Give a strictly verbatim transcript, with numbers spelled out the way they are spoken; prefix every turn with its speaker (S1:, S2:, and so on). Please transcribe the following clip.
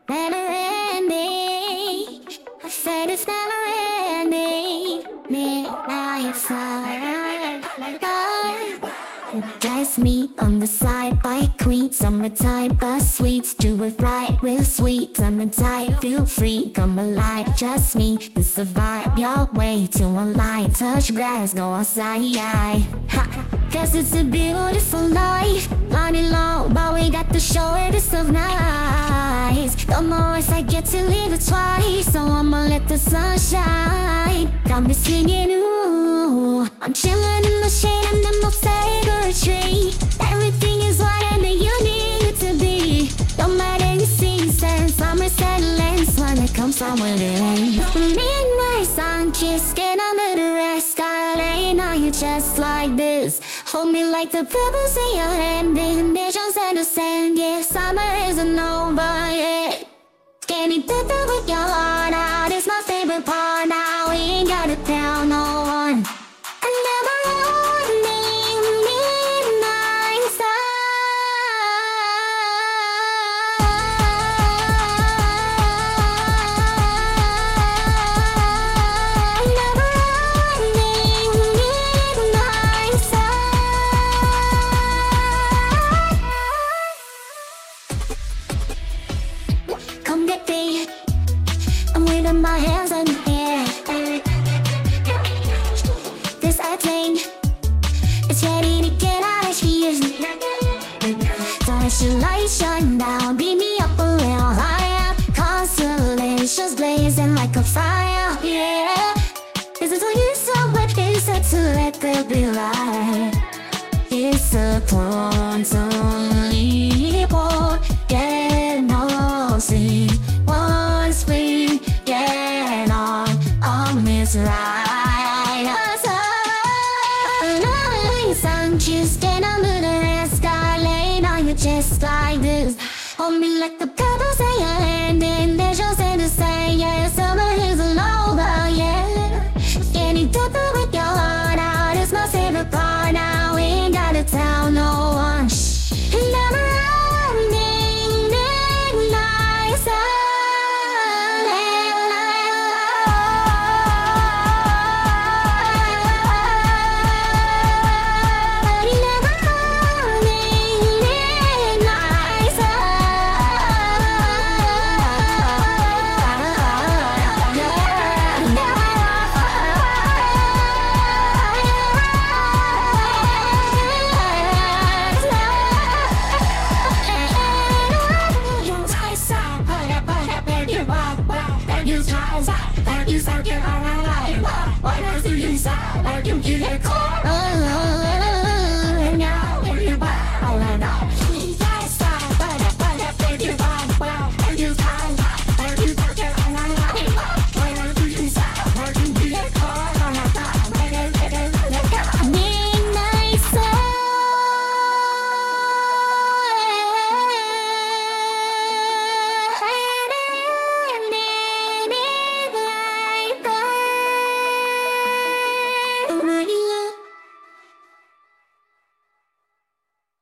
S1: never ending. I said it's never ending. Midnight fire. That's me on the side by queen. Summertime bus sweets, do it right real sweet. Summertime, feel free, come alive. Just me to survive your way to a line. Touch grass, go outside. Ha. Guess it's a beautiful life. Money low, but we got to show it, it's so nice. The more I get to live it twice, so I'ma let the sun shine. Got me singing, ooh. I'm chilling in the shade and the most sacred tree. Everything is what and you need it to be. Don't matter the seasons, summer settlings when it comes from when it ain't. Midnight sun kiss, get under the rest. I'll lay on you just like this. Hold me like the pebbles in your hand. The nations understand, yeah, summer isn't over yet. Can you do that with your heart out? It's my favorite part now. We ain't gotta tell no one. And never ending midnight sun. Never ending midnight sun. Come get me. I'm waving my hands in the air. This I think it's ready to get out of here. So let your light shine down, beat me up a little higher. Constellations blazing like a fire, yeah. Is it all you saw? What is it to let there be light? It's a quantum leap, get no sleep. Once we get on, on this ride. Sun just get under the red sky, laying on you just like this. Hold me like the pebbles in your hand, and they're just in the same. Yeah, summer isn't over, yeah. Can you do that with your heart out? It's my favorite part now. We ain't gotta tell no one. Never ending midnight sun. You